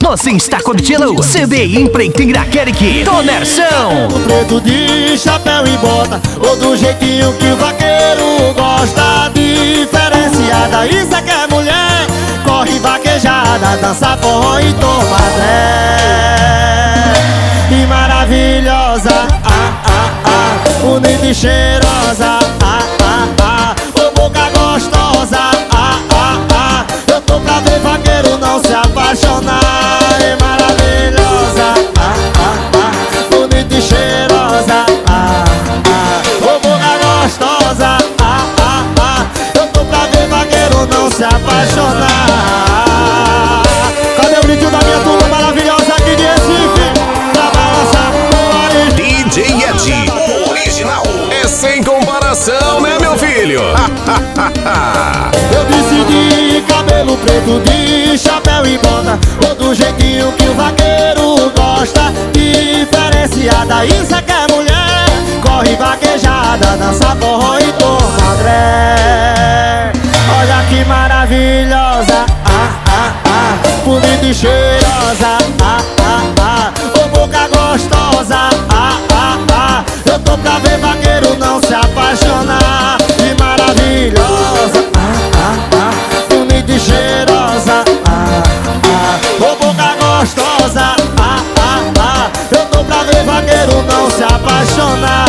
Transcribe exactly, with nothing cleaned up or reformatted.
Você está curtindo C B Empreito em Iraquerique, Tonersão. Preto de chapéu e bota, ou do jeitinho que o vaqueiro gosta. Diferenciada, isso é que é mulher. Corre vaquejada, dança forró e toma tré. E maravilhosa, ah, ah, ah, bonita e cheirosa, ah, ah, ah, ô boca gostosa, ah, ah, ah. Eu tô pra ver vaqueiro não se apaixonar. E maravilhosa, ah, ah, ah, bonita e cheirosa, ah, ah, ô boca gostosa, ah, ah, ah. Eu tô pra ver vaqueiro não se apaixonar. Cadê o brilho da minha turma maravilhosa aqui de Recife? Pra balançar o original. D J Ed, o original é sem comparação, né, meu filho? Eu decidi cabelo preto de chapéu e bota, ou do jeitinho que o vaqueiro gosta. Diferenciada, isso é que é mulher. Corre vaquejada, dança forró e toma dré. Olha que maravilhosa, ah, ah, ah, bonita e cheirosa, ah, ah, ah, ô boca gostosa, ah, ah, ah. Eu tô pra ver vaqueiro não se apaixonar. E maravilhosa, ah, ah, ah, bonita e cheirosa, ah, ah, ô boca gostosa, ah, ah, ah. Eu tô pra ver vaqueiro não se apaixonar.